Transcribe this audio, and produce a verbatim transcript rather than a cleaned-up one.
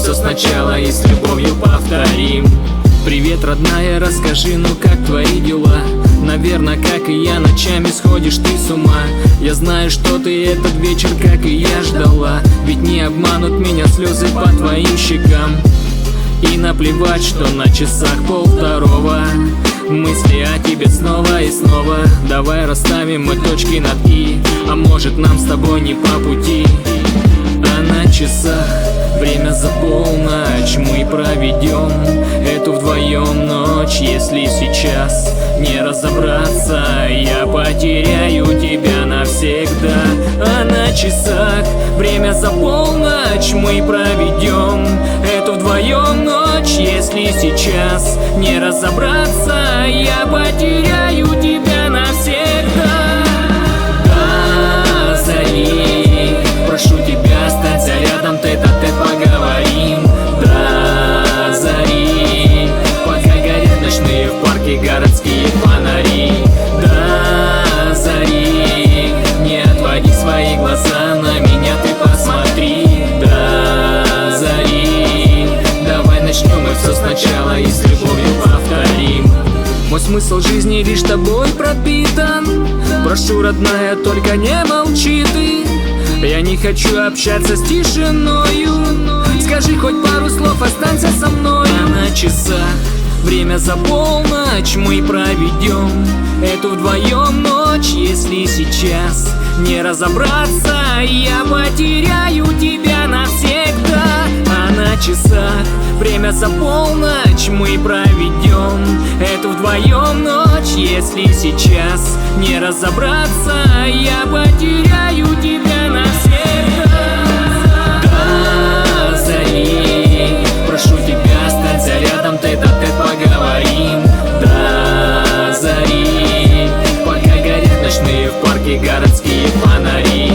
все сначала и с любовью повторим. Привет, родная, расскажи, ну как твои дела? Наверное, как и я, ночами сходишь ты с ума. Я знаю, что ты этот вечер, как и я, ждала. Ведь не обманут меня слезы по твоим щекам. И наплевать, что на часах полвторого. Мысли о тебе снова и снова. Давай расставим мы точки над «и». А может, нам с тобой не по пути. А на часах время за полночь. Мы проведем эту вдвоем ночь. Если сейчас не разобраться, я потеряю тебя навсегда. А на часах время за полночь. Мы проведем эту вдвоем ночь. Если сейчас не разобраться, я потеряю тебя навсегда. До зари прошу тебя, останься рядом, тет-а-тет поговорим. До зари, пока горят ночные в парке городские фонари. До зари, не отводи свои глаза, на меня ты посмотри. До зари, давай начнем мы все сначала и с любовью повторим. Мой смысл жизни лишь тобой пропитан. Прошу, родная, только не молчи ты. Я не хочу общаться с тишиною. Скажи хоть пару слов, останься со мной. А на часах время за полночь. Мы проведем эту вдвоем ночь. Если сейчас не разобраться, я потеряю тебя навсегда. А на часах время за полночь. Мы проведем эту вдвоем ночь. Если сейчас не разобраться, я потеряю тебя навсегда. До зари прошу тебя, останься рядом, тет-а-тет поговорим. До зари, пока горят ночные в парке городские фонари.